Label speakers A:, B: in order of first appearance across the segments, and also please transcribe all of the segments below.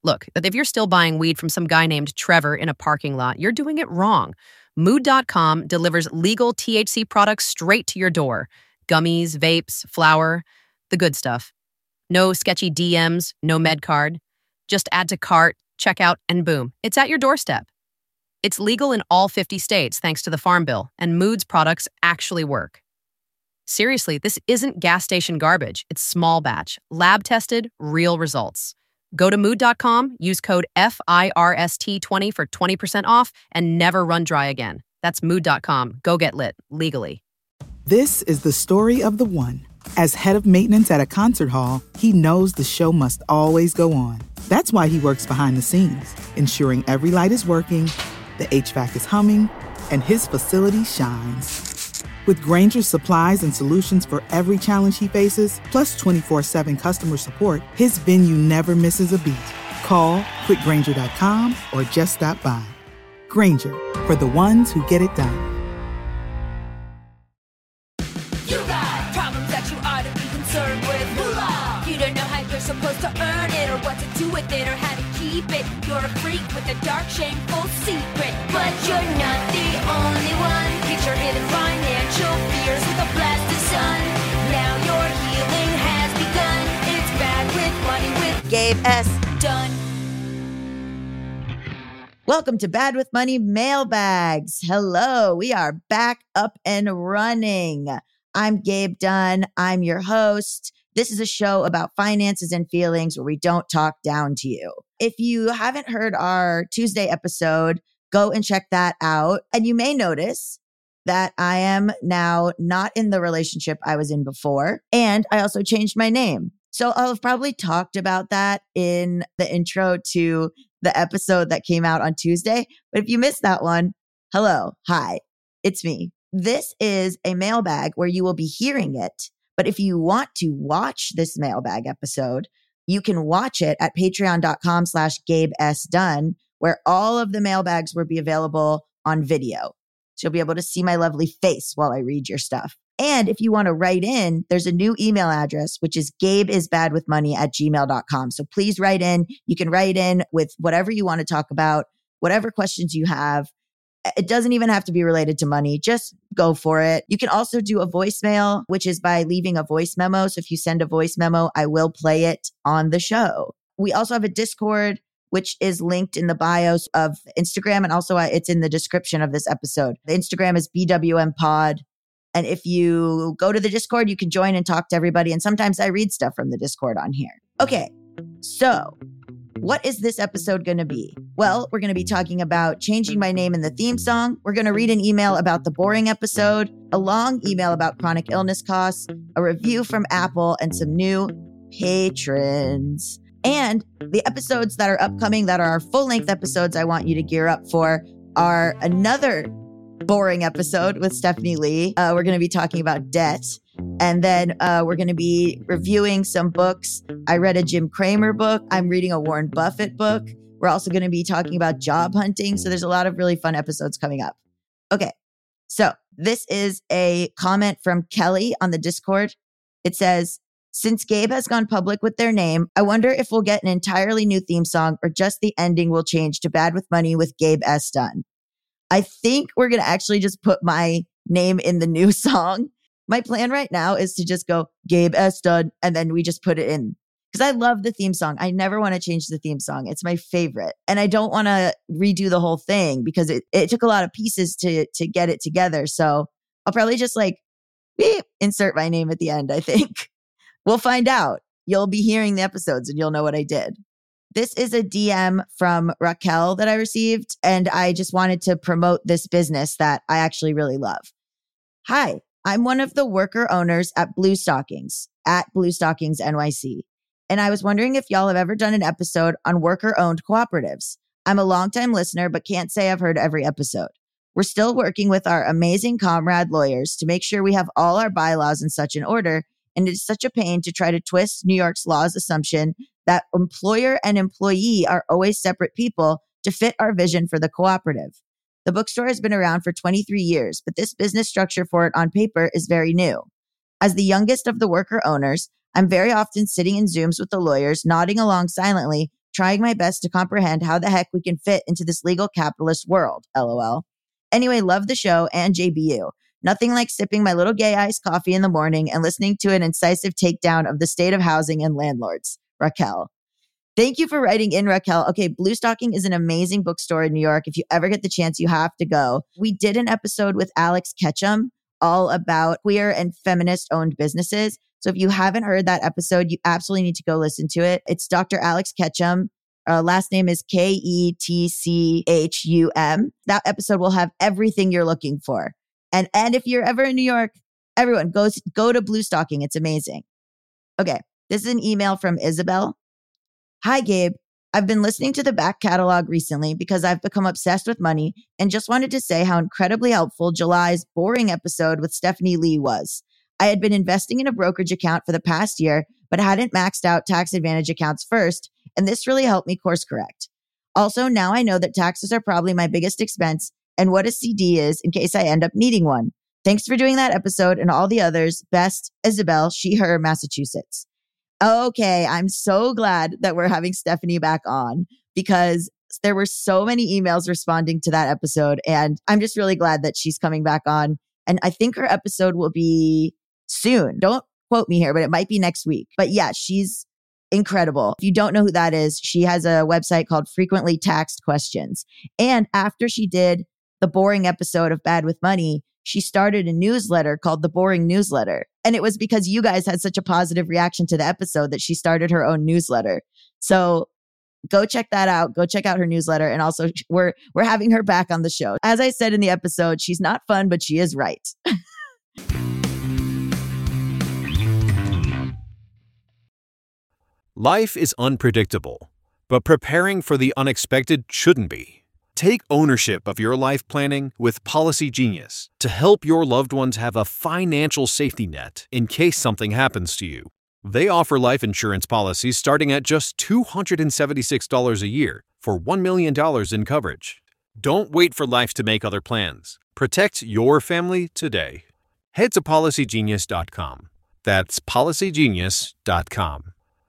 A: Look, if you're still buying weed from some guy named Trevor in a parking lot, you're doing it wrong. Mood.com delivers legal THC products straight to your door. Gummies, vapes, flour, the good stuff. No sketchy DMs, no med card. Just add to cart, checkout, and boom, it's at your doorstep. It's legal in all 50 states thanks to the Farm Bill, and Mood's products actually work. Seriously, this isn't gas station garbage. It's small batch, lab tested, real results. Go to mood.com, use code FIRST20 for 20% off, and never run dry again. That's mood.com. Go get lit, legally.
B: This is the story of the one. As head of maintenance at a concert hall, he knows the show must always go on. That's why he works behind the scenes, ensuring every light is working, the HVAC is humming, and his facility shines. With Grainger's supplies and solutions for every challenge he faces, plus 24/7 customer support, his venue never misses a beat. Call quickgrainger.com or just stop by. Grainger, for the ones who get it done.
C: You got problems that you ought to be concerned with. Moolah! You don't know how you're supposed to earn it, or what to do with it, or how to keep it. You're a freak with a dark, shameful secret, but you're not the only one. Get your hidden financial fears with a blast of sun. Now your healing has begun. It's Bad with Money with Gabe S. Dunn.
D: Welcome to Bad with Money Mailbags. Hello, we are back up and running. I'm Gabe Dunn. I'm your host. This is a show about finances and feelings where we don't talk down to you. If you haven't heard our Tuesday episode, go and check that out. And you may notice that I am now not in the relationship I was in before. And I also changed my name. So I'll have probably talked about that in the intro to the episode that came out on Tuesday. But if you missed that one, hello, hi, it's me. This is a mailbag where you will be hearing it. But if you want to watch this mailbag episode, you can watch it at patreon.com/GabeSDunn, where all of the mailbags will be available on video. So you'll be able to see my lovely face while I read your stuff. And if you want to write in, there's a new email address, which is gabeisbadwithmoney@gmail.com. So please write in. You can write in with whatever you want to talk about, whatever questions you have. It doesn't even have to be related to money. Just go for it. You can also do a voicemail, which is by leaving a voice memo. So if you send a voice memo, I will play it on the show. We also have a Discord, which is linked in the bios of Instagram. And also it's in the description of this episode. The Instagram is BWM Pod. And if you go to the Discord, you can join and talk to everybody. And sometimes I read stuff from the Discord on here. Okay, so what is this episode going to be? Well, we're going to be talking about changing my name in the theme song. We're going to read an email about the boring episode, a long email about chronic illness costs, a review from Apple, and some new patrons. And the episodes that are upcoming, that are our full-length episodes I want you to gear up for, are another boring episode with Stephanie Lee. We're going to be talking about debt. And then we're going to be reviewing some books. I read a Jim Cramer book. I'm reading a Warren Buffett book. We're also going to be talking about job hunting. So there's a lot of really fun episodes coming up. Okay, so this is a comment from Kelly on the Discord. It says, since Gabe has gone public with their name, I wonder if we'll get an entirely new theme song or just the ending will change to Bad with Money with Gabe S. Dunn. I think we're going to actually just put my name in the new song. My plan right now is to just go Gabe S. Dunn, and then we just put it in. Because I love the theme song. I never want to change the theme song. It's my favorite. And I don't want to redo the whole thing because it took a lot of pieces to get it together. So I'll probably just beep, insert my name at the end, I think. We'll find out. You'll be hearing the episodes and you'll know what I did. This is a DM from Raquel that I received, and I just wanted to promote this business that I actually really love. Hi, I'm one of the worker owners at Blue Stockings, at Blue Stockings NYC. And I was wondering if y'all have ever done an episode on worker-owned cooperatives. I'm a longtime listener, but can't say I've heard every episode. We're still working with our amazing comrade lawyers to make sure we have all our bylaws and such in order, and it's such a pain to try to twist New York's law's assumption that employer and employee are always separate people to fit our vision for the cooperative. The bookstore has been around for 23 years, but this business structure for it on paper is very new. As the youngest of the worker owners, I'm very often sitting in Zooms with the lawyers, nodding along silently, trying my best to comprehend how the heck we can fit into this legal capitalist world, LOL. Anyway, love the show and JBU. Nothing like sipping my little gay iced coffee in the morning and listening to an incisive takedown of the state of housing and landlords. Raquel. Thank you for writing in, Raquel. Okay, Blue Stocking is an amazing bookstore in New York. If you ever get the chance, you have to go. We did an episode with Alex Ketchum all about queer and feminist-owned businesses. So if you haven't heard that episode, you absolutely need to go listen to it. It's Dr. Alex Ketchum. Last name is Ketchum. That episode will have everything you're looking for. And if you're ever in New York, everyone go to Blue Stocking. It's amazing. Okay, this is an email from Isabel. Hi, Gabe. I've been listening to the back catalog recently because I've become obsessed with money and just wanted to say how incredibly helpful July's boring episode with Stephanie Lee was. I had been investing in a brokerage account for the past year, but hadn't maxed out tax advantage accounts first, and this really helped me course correct. Also, now I know that taxes are probably my biggest expense and what a CD is in case I end up needing one. Thanks for doing that episode and all the others. Best, Isabel, she, her, Massachusetts. Okay, I'm so glad that we're having Stephanie back on because there were so many emails responding to that episode. And I'm just really glad that she's coming back on. And I think her episode will be soon. Don't quote me here, but it might be next week. But yeah, she's incredible. If you don't know who that is, she has a website called Frequently Taxed Questions. And after she did the boring episode of Bad with Money, she started a newsletter called The Boring Newsletter. And it was because you guys had such a positive reaction to the episode that she started her own newsletter. So go check that out. Go check out her newsletter. And also we're having her back on the show. As I said in the episode, she's not fun, but she is right.
E: Life is unpredictable, but preparing for the unexpected shouldn't be. Take ownership of your life planning with Policy Genius to help your loved ones have a financial safety net in case something happens to you. They offer life insurance policies starting at just $276 a year for $1 million in coverage. Don't wait for life to make other plans. Protect your family today. Head to PolicyGenius.com. That's PolicyGenius.com.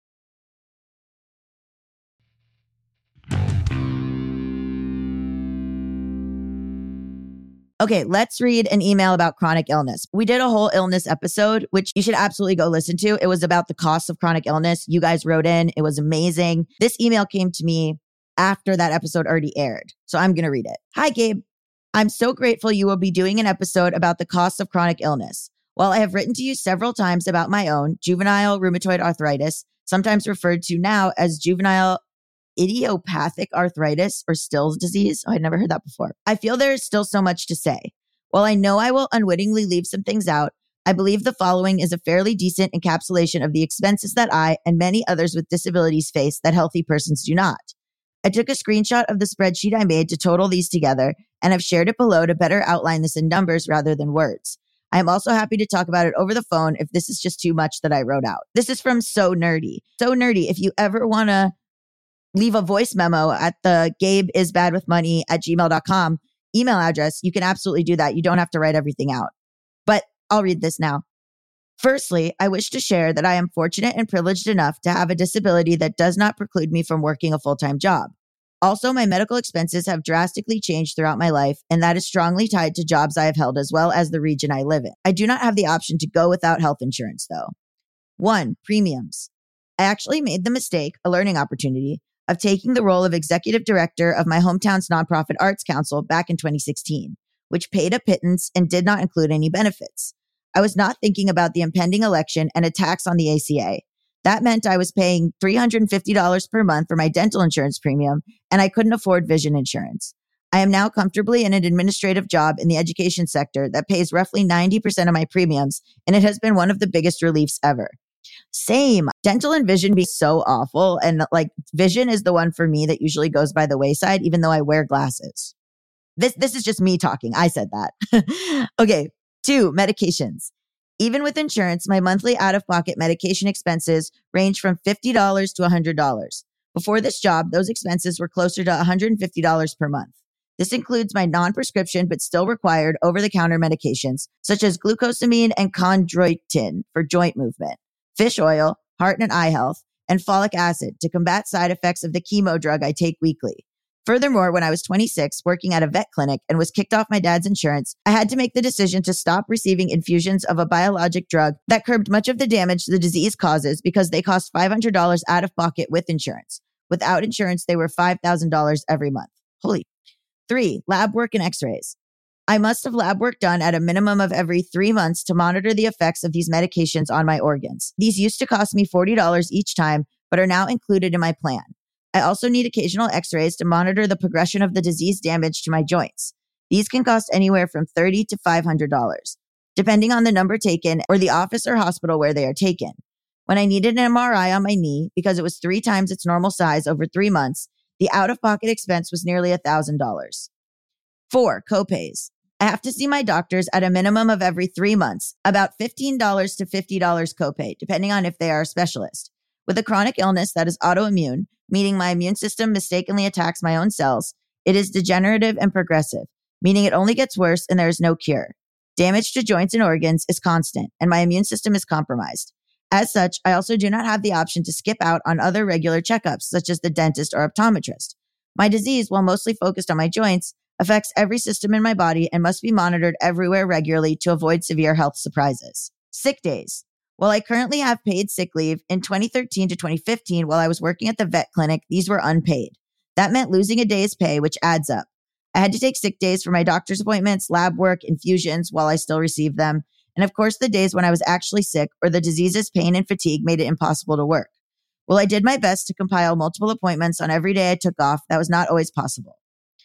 D: Okay, let's read an email about chronic illness. We did a whole illness episode, which you should absolutely go listen to. It was about the cost of chronic illness. You guys wrote in. It was amazing. This email came to me after that episode already aired. So I'm going to read it. Hi, Gabe. I'm so grateful you will be doing an episode about the cost of chronic illness. While I have written to you several times about my own juvenile rheumatoid arthritis, sometimes referred to now as juvenile idiopathic arthritis or Still's disease. Oh, I'd never heard that before. I feel there is still so much to say. While I know I will unwittingly leave some things out, I believe the following is a fairly decent encapsulation of the expenses that I and many others with disabilities face that healthy persons do not. I took a screenshot of the spreadsheet I made to total these together, and I've shared it below to better outline this in numbers rather than words. I am also happy to talk about it over the phone if this is just too much that I wrote out. This is from So Nerdy. So Nerdy, if you ever want to leave a voice memo at the gabeisbadwithmoney@gmail.com email address, you can absolutely do that. You don't have to write everything out. But I'll read this now. Firstly, I wish to share that I am fortunate and privileged enough to have a disability that does not preclude me from working a full-time job. Also, my medical expenses have drastically changed throughout my life, and that is strongly tied to jobs I have held as well as the region I live in. I do not have the option to go without health insurance, though. 1. Premiums. I actually made the mistake, a learning opportunity, of taking the role of executive director of my hometown's nonprofit arts council back in 2016, which paid a pittance and did not include any benefits. I was not thinking about the impending election and a tax on the ACA. That meant I was paying $350 per month for my dental insurance premium, and I couldn't afford vision insurance. I am now comfortably in an administrative job in the education sector that pays roughly 90% of my premiums, and it has been one of the biggest reliefs ever. Same. Dental and vision be so awful. And like vision is the one for me that usually goes by the wayside, even though I wear glasses. This is just me talking. I said that. Okay. 2, medications. Even with insurance, my monthly out-of-pocket medication expenses range from $50 to $100. Before this job, those expenses were closer to $150 per month. This includes my non-prescription but still required over-the-counter medications, such as glucosamine and chondroitin for joint movement, fish oil, heart and eye health, and folic acid to combat side effects of the chemo drug I take weekly. Furthermore, when I was 26, working at a vet clinic and was kicked off my dad's insurance, I had to make the decision to stop receiving infusions of a biologic drug that curbed much of the damage the disease causes because they cost $500 out of pocket with insurance. Without insurance, they were $5,000 every month. Holy. 3, lab work and x-rays. I must have lab work done at a minimum of every 3 months to monitor the effects of these medications on my organs. These used to cost me $40 each time, but are now included in my plan. I also need occasional x-rays to monitor the progression of the disease damage to my joints. These can cost anywhere from $30 to $500, depending on the number taken or the office or hospital where they are taken. When I needed an MRI on my knee because it was 3 times its normal size over 3 months, the out-of-pocket expense was nearly $1,000. 4, copays. I have to see my doctors at a minimum of every 3 months, about $15 to $50 copay, depending on if they are a specialist. With a chronic illness that is autoimmune, meaning my immune system mistakenly attacks my own cells, it is degenerative and progressive, meaning it only gets worse and there is no cure. Damage to joints and organs is constant, and my immune system is compromised. As such, I also do not have the option to skip out on other regular checkups, such as the dentist or optometrist. My disease, while mostly focused on my joints, affects every system in my body and must be monitored everywhere regularly to avoid severe health surprises. Sick days. While I currently have paid sick leave, in 2013 to 2015, while I was working at the vet clinic, these were unpaid. That meant losing a day's pay, which adds up. I had to take sick days for my doctor's appointments, lab work, infusions while I still received them, and of course the days when I was actually sick or the disease's pain and fatigue made it impossible to work. While I did my best to compile multiple appointments on every day I took off, that was not always possible.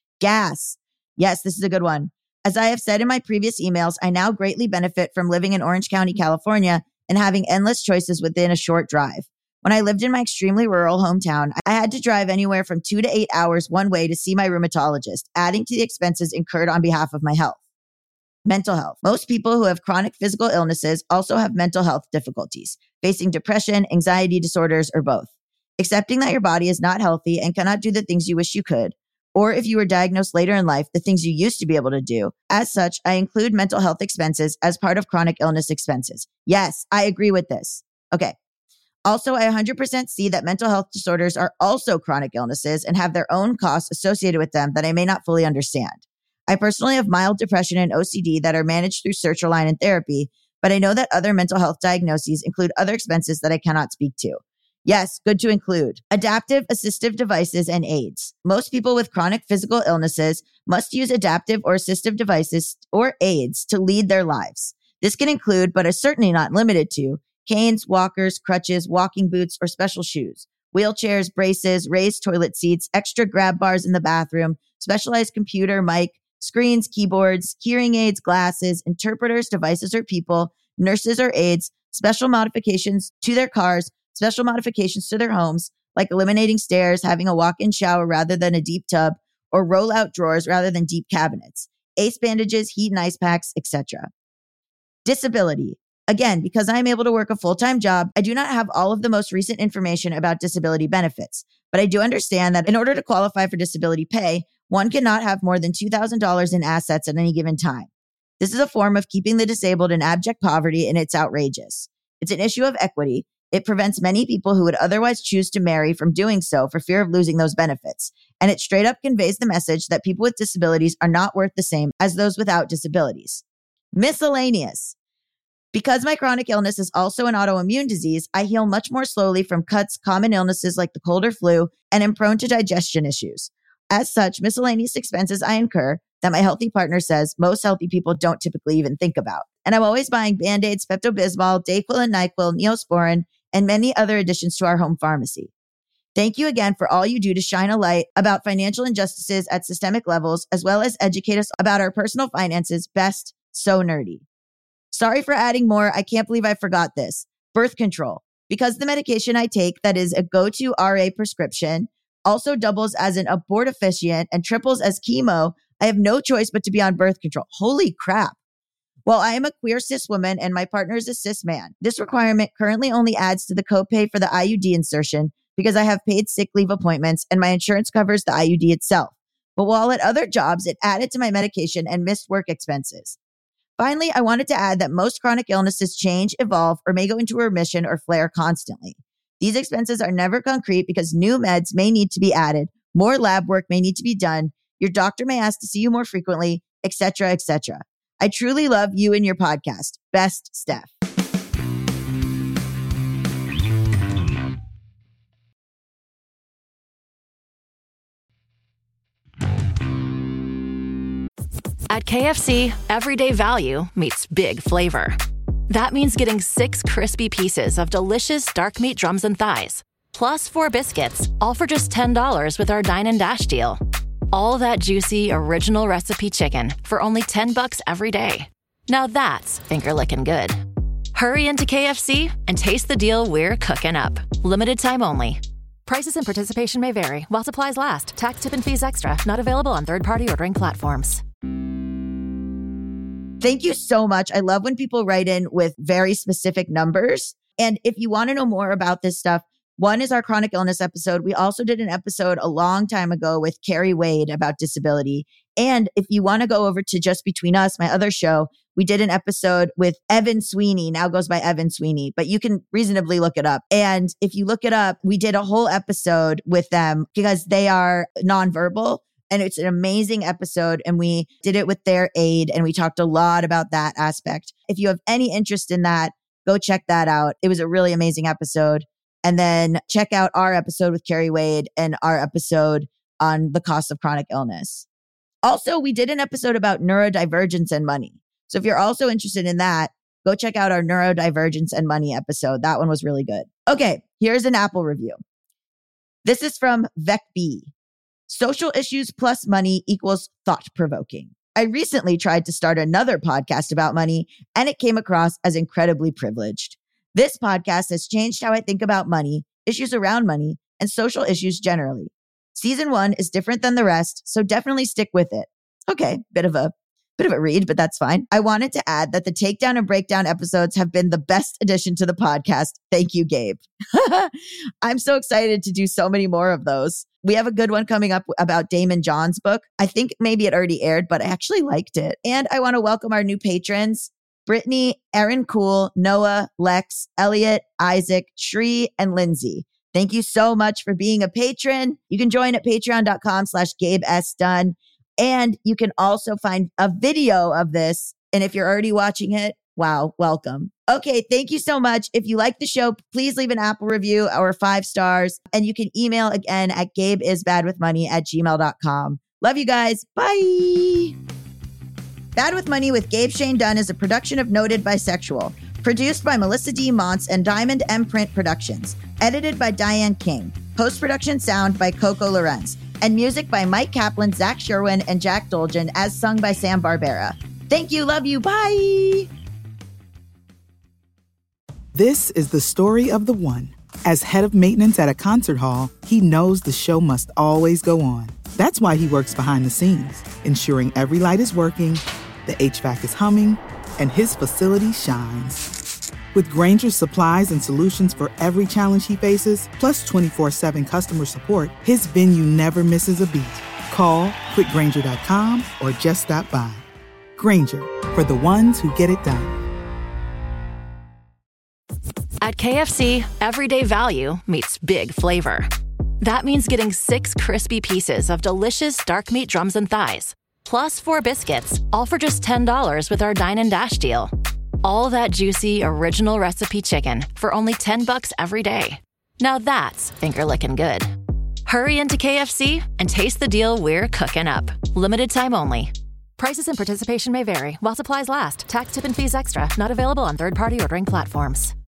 D: Gas. Yes, this is a good one. As I have said in my previous emails, I now greatly benefit from living in Orange County, California, and having endless choices within a short drive. When I lived in my extremely rural hometown, I had to drive anywhere from 2 to 8 hours one way to see my rheumatologist, adding to the expenses incurred on behalf of my health. Mental health. Most people who have chronic physical illnesses also have mental health difficulties, facing depression, anxiety disorders, or both. Accepting that your body is not healthy and cannot do the things you wish you could, or if you were diagnosed later in life, the things you used to be able to do. As such, I include mental health expenses as part of chronic illness expenses. Yes, I agree with this. Okay. Also, I 100% see that mental health disorders are also chronic illnesses and have their own costs associated with them that I may not fully understand. I personally have mild depression and OCD that are managed through sertraline and therapy, but I know that other mental health diagnoses include other expenses that I cannot speak to. Yes, good to include. Adaptive assistive devices and aids. Most people with chronic physical illnesses must use adaptive or assistive devices or aids to lead their lives. This can include, but is certainly not limited to, canes, walkers, crutches, walking boots, or special shoes, wheelchairs, braces, raised toilet seats, extra grab bars in the bathroom, specialized computer, mic, screens, keyboards, hearing aids, glasses, interpreters, devices or people, nurses or aides, special modifications to their cars, special modifications to their homes, like eliminating stairs, having a walk-in shower rather than a deep tub, or roll-out drawers rather than deep cabinets, ace bandages, heat and ice packs, etc. Disability. Again, because I am able to work a full-time job, I do not have all of the most recent information about disability benefits, but I do understand that in order to qualify for disability pay, one cannot have more than $2,000 in assets at any given time. This is a form of keeping the disabled in abject poverty, and it's outrageous. It's an issue of equity. It prevents many people who would otherwise choose to marry from doing so for fear of losing those benefits. And it straight up conveys the message that people with disabilities are not worth the same as those without disabilities. Miscellaneous. Because my chronic illness is also an autoimmune disease, I heal much more slowly from cuts, common illnesses like the cold or flu, and am prone to digestion issues. As such, miscellaneous expenses I incur that my healthy partner says most healthy people don't typically even think about. And I'm always buying Band-Aids, Pepto-Bismol, Dayquil and NyQuil, Neosporin, and many other additions to our home pharmacy. Thank you again for all you do to shine a light about financial injustices at systemic levels, as well as educate us about our personal finances. Best, so nerdy. Sorry for adding more. I can't believe I forgot this. Birth control. Because the medication I take that is a go-to RA prescription also doubles as an abortifacient and triples as chemo, I have no choice but to be on birth control. Holy crap. While I am a queer cis woman and my partner is a cis man, this requirement currently only adds to the copay for the IUD insertion because I have paid sick leave appointments and my insurance covers the IUD itself. But while at other jobs, it added to my medication and missed work expenses. Finally, I wanted to add that most chronic illnesses change, evolve, or may go into remission or flare constantly. These expenses are never concrete because new meds may need to be added, more lab work may need to be done, your doctor may ask to see you more frequently, etc., etc. I truly love you and your podcast. Best, Steph.
F: At KFC, everyday value meets big flavor. That means getting 6 crispy pieces of delicious dark meat drums and thighs, plus 4 biscuits, all for just $10 with our Dine and Dash deal. All that juicy, original recipe chicken for only $10 every day. Now that's finger-licking good. Hurry into KFC and taste the deal we're cooking up. Limited time only. Prices and participation may vary while supplies last. Tax, tip, and fees extra. Not available on third-party ordering platforms.
D: Thank you so much. I love when people write in with very specific numbers. And if you want to know more about this stuff, one is our chronic illness episode. We also did an episode a long time ago with Carrie Wade about disability. And if you want to go over to Just Between Us, my other show, we did an episode with Evan Sweeney, now goes by Evan Sweeney, but you can reasonably look it up. And if you look it up, we did a whole episode with them because they are nonverbal. And it's an amazing episode. And we did it with their aid. And we talked a lot about that aspect. If you have any interest in that, go check that out. It was a really amazing episode. And then check out our episode with Carrie Wade and our episode on the cost of chronic illness. Also, we did an episode about neurodivergence and money. So if you're also interested in that, go check out our neurodivergence and money episode. That one was really good. Okay, here's an Apple review. This is from Vec B. Social issues plus money equals thought-provoking. I recently tried to start another podcast about money, and it came across as incredibly privileged. This podcast has changed how I think about money, issues around money, and social issues generally. Season 1 is different than the rest, so definitely stick with it. Okay, bit of a read, but that's fine. I wanted to add that the takedown and breakdown episodes have been the best addition to the podcast. Thank you, Gabe. I'm so excited to do so many more of those. We have a good one coming up about Damon John's book. I think maybe it already aired, but I actually liked it. And I want to welcome our new patrons, Brittany, Erin Cool, Noah, Lex, Elliot, Isaac, Shree, and Lindsay. Thank you so much for being a patron. You can join at patreon.com/Gabe S. Dunn. And you can also find a video of this. And if you're already watching it, wow, welcome. Okay, thank you so much. If you like the show, please leave an Apple review or 5 stars. And you can email again at gabeisbadwithmoney@gmail.com. Love you guys. Bye. Bad with Money with Gabe Shane Dunn is a production of Noted Bisexual. Produced by Melissa D. Montz and Diamond M Print Productions. Edited by Diane King. Post-production sound by Coco Lorenz. And music by Mike Kaplan, Zach Sherwin, and Jack Dolgen, as sung by Sam Barbera. Thank you. Love you. Bye.
B: This is the story of the one. As head of maintenance at a concert hall, he knows the show must always go on. That's why he works behind the scenes, ensuring every light is working, the HVAC is humming, and his facility shines. With Grainger's supplies and solutions for every challenge he faces, plus 24/7 customer support, his venue never misses a beat. Call quickgrainger.com or just stop by. Grainger, for the ones who get it done.
F: At KFC, everyday value meets big flavor. That means getting 6 crispy pieces of delicious dark meat drums and thighs, plus 4 biscuits, all for just $10 with our Dine and Dash deal. All that juicy, original recipe chicken for only $10 every day. Now that's finger-licking good. Hurry into KFC and taste the deal we're cooking up. Limited time only. Prices and participation may vary while supplies last. Tax, tip, and fees extra. Not available on third-party ordering platforms.